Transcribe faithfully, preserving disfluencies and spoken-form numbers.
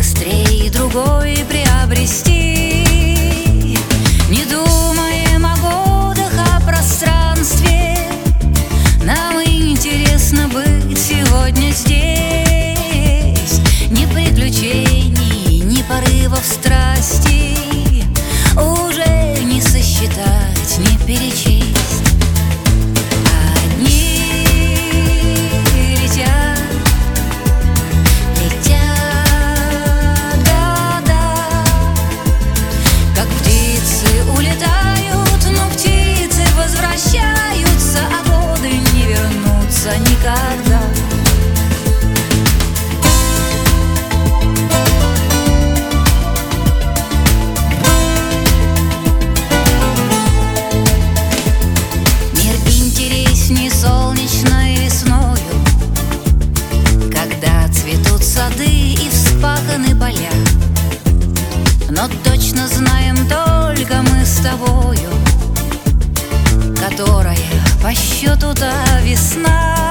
быстрее другой приобрести. Не думаем о годах, о пространстве, нам интересно быть сегодня здесь. Ни приключений, ни порывов страсти уже не сосчитать, не перечесть. Никогда. Мир интересней солнечной весною, когда цветут сады и вспаханы поля. Но точно знаем только мы с тобою, которая по счету та весна.